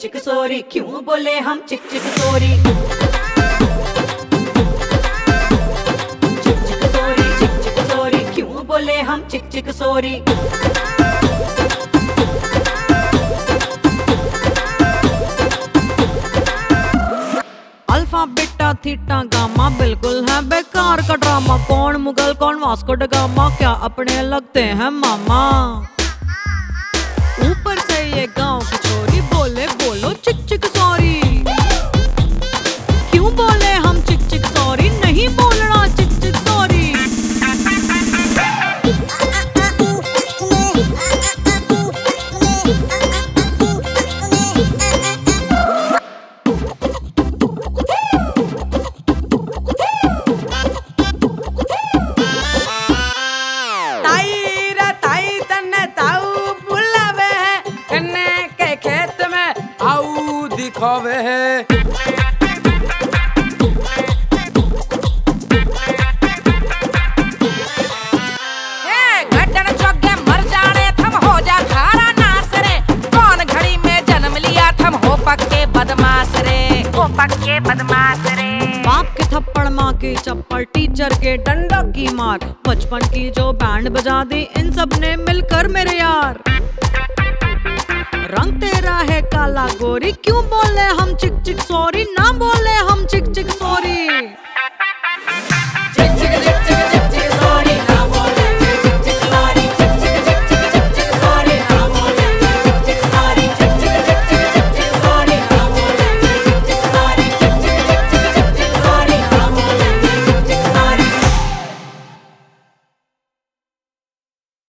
चिक सॉरी, क्यों बोले हम चिक चिक सॉरी। चिक चिक सॉरी, क्यों बोले हम चिक चिक sorry. Alpha beta theta gamma बिल्कुल है बेकार का ड्रामा। कौन मुगल कौन वास्को ड गामा, क्या अपने लगते हैं मामा। ऊपर से ये गांव की छोरी बोले बोलो चिक चिक सॉरी। क्यों बोले हम चिक चिक सॉरी, नहीं बोलना चिक चिक सॉरी। दिखावे है घटन चौके मर जाने थम हो जा खारा नास रे। कौन घड़ी में जन्म लिया थम हो पक्के बदमाश रे, हो पक्के बदमाश रे। बाप के थप्पड़ माँ की चप्पड़ टीचर के डंडा की मार, बचपन की जो बैंड बजा दी इन सब ने मिलकर मेरे यार। रंग तेरा है काला गोरी, क्यों बोले हम चिक चिक सॉरी।